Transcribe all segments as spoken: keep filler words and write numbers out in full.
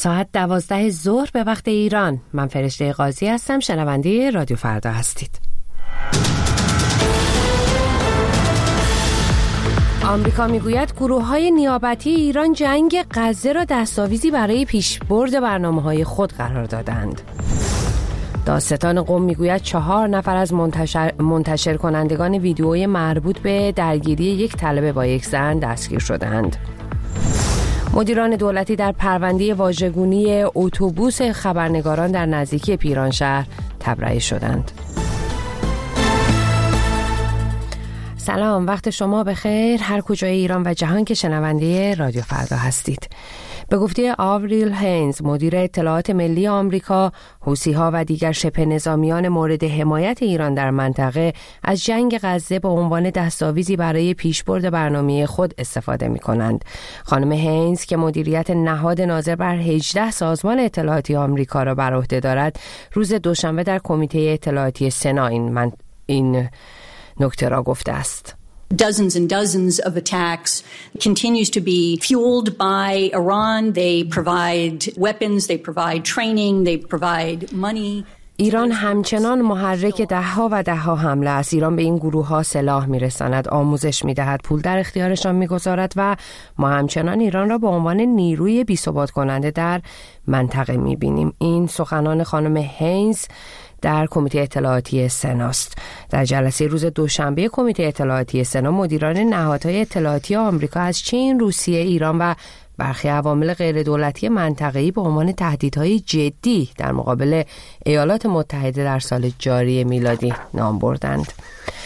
ساعت دوازده ظهر به وقت ایران. من فرشته قاضی هستم، شنونده رادیو فردا هستید. آمریکا میگوید گروه‌های نیابتی ایران جنگ غزه را دستاویزی برای پیشبرد برنامه‌های خود قرار دادند. دادستان قم میگوید چهار نفر از منتشر, منتشر کنندگان ویدیوی مربوط به درگیری یک طالب با یک زن دستگیر شدند. مدیران دولتی در پرونده واژگونی اتوبوس خبرنگاران در نزدیکی پیرانشهر تبرئه شدند. سلام، وقت شما بخیر هر کجای ایران و جهان که شنونده رادیو فردا هستید. به گفته آوریل هینز، مدیر اطلاعات ملی آمریکا، حوثی‌ها و دیگر شبه نظامیان مورد حمایت ایران در منطقه از جنگ غزه به عنوان دستاویزی برای پیشبرد برنامه خود استفاده می‌کنند. خانم هینز که مدیریت نهاد ناظر بر هجده سازمان اطلاعاتی آمریکا را بر عهده دارد، روز دوشنبه در کمیته اطلاعاتی سنا این من این نکته را گفته است. Dozens and dozens of attacks continues to be fueled by Iran. They provide weapons, they provide training, they provide money. ایران همچنان محرک دهها و دهها حمله است. ایران به این گروه ها سلاح میرساند، آموزش میدهد، پول در اختیارشان میگذارد و ما همچنان ایران را به عنوان نیروی بی‌ثبات کننده در منطقه میبینیم. این سخنان خانم هینز در کمیته اطلاعاتی سناست. در جلسه روز دوشنبه کمیته اطلاعاتی سنا، مدیران نهادهای اطلاعاتی آمریکا از چین، روسیه، ایران و برخی عوامل غیر دولتی منطقه‌ای به عنوان تهدیدهای جدی در مقابل ایالات متحده در سال جاری میلادی نام بردند.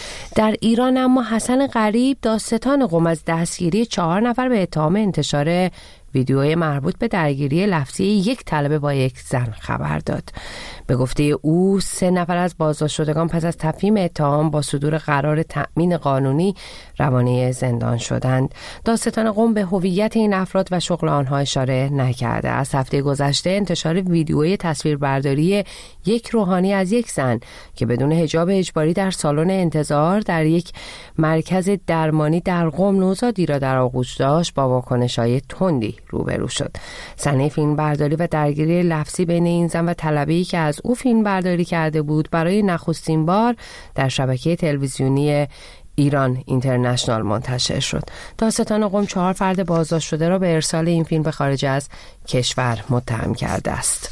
در ایران اما حسن قریب، دادستان قم، از دستگیری چهار نفر به اتهام انتشار ویدیوی مربوط به درگیری لفظی یک طالب با یک زن خبر داد. به گفته او، سه نفر از بازداشت شدگان پس از تفهیم اتهام با صدور قرار تأمین قانونی روانه زندان شدند. دادستان قم به هویت این افراد و شغل آنها اشاره نکرده. از هفته گذشته انتشار ویدیوی تصویربرداری یک روحانی از یک زن که بدون حجاب اجباری در سالن انتظار در یک مرکز درمانی در قم نوزادی را در آغوش داشت با واکنش‌های تندی روبرو شد. صحنه فیلم برداری و درگیری لفظی بین این زن و طلبه‌ای که از او فیلم برداری کرده بود برای نخستین بار در شبکه تلویزیونی ایران اینترنشنال منتشر شد. دادستان قم چهار فرد بازداشت شده را به ارسال این فیلم به خارج از کشور متهم کرده است.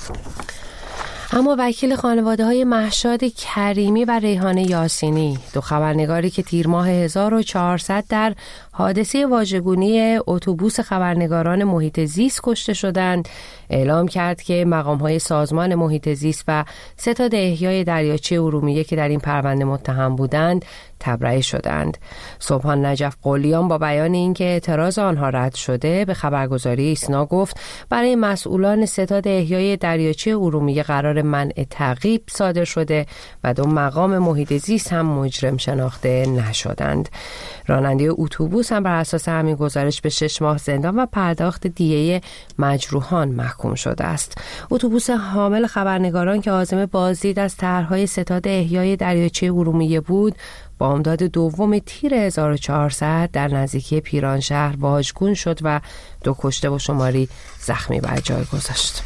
اما وکیل خانواده های مهشاد کریمی و ریحانه یاسینی، دو خبرنگاری که تیر ماه هزار و چهارصد در حادثه واژگونی اتوبوس خبرنگاران محیط زیست کشته شدند، اعلام کرد که مقام‌های سازمان محیط زیست و ستاد احیای دریاچه ارومیه که در این پرونده متهم بودند تبرئه شدند. سبحان نجف قلیان با بیان اینکه اعتراض آنها رد شده به خبرگزاری ایسنا گفت برای مسئولان ستاد احیای دریاچه ارومیه قرار منع تعقیب صادر شده و دو مقام محیط زیست هم مجرم شناخته نشدند. راننده اتوبوس هم بر اساس همین گزارش به شش ماه زندان و پرداخت دیه مجروحان محکوم شده است. اتوبوس حامل خبرنگاران که عازم بازدید از طرح‌های ستاد احیای دریاچه ارومیه بود، بامداد دوم تیر هزار و چهارصد در نزدیکی پیرانشهر واژگون شد و دو کشته و شماری زخمی بر جای گذاشت.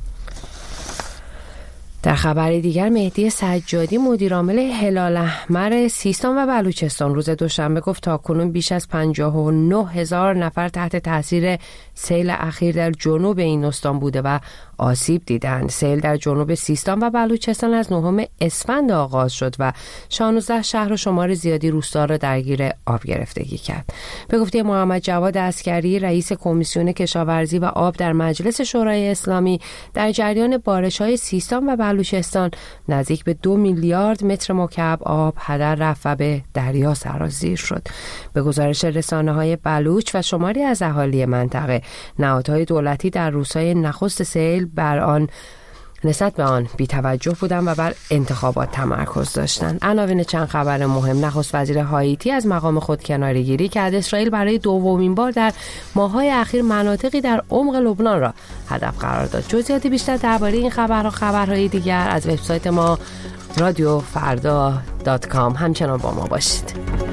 در خبر دیگر، مهدی سجادی، مدیرعامل هلال احمر سیستان و بلوچستان، روز دوشنبه گفت تاکنون بیش از پنجاه و نه هزار نفر تحت تاثیر سیل اخیر در جنوب این استان بوده و آسیب دیدند. سیل در جنوب سیستان و بلوچستان از نهم اسفند آغاز شد و شانزده شهر و شمار زیادی روستا را درگیر آب گرفتگی کرد. به گفته محمد جواد عسکری، رئیس کمیسیون کشاورزی و آب در مجلس شورای اسلامی، در جریان بارش‌های سیستان و بلوچستان نزدیک به دو میلیارد متر مکعب آب هدر رفت و به دریا سرازیر شد. به گزارش رسانه‌های بلوچ و شماری از اهالی منطقه، نهادهای دولتی در روزهای نخست سیل بر آن نسبت به آن بی توجه بودند و بر انتخابات تمرکز داشتند. عناوین چند خبر مهم: نخست وزیر هایتی از مقام خود کناره‌گیری کرد. اسرائیل برای دومین بار در ماه‌های اخیر مناطقی در عمق لبنان را هدف قرار داد. جزئیات بیشتر درباره این خبرها و خبرهای دیگر از وبسایت ما رادیو فردا دات کام همچنان با ما باشید.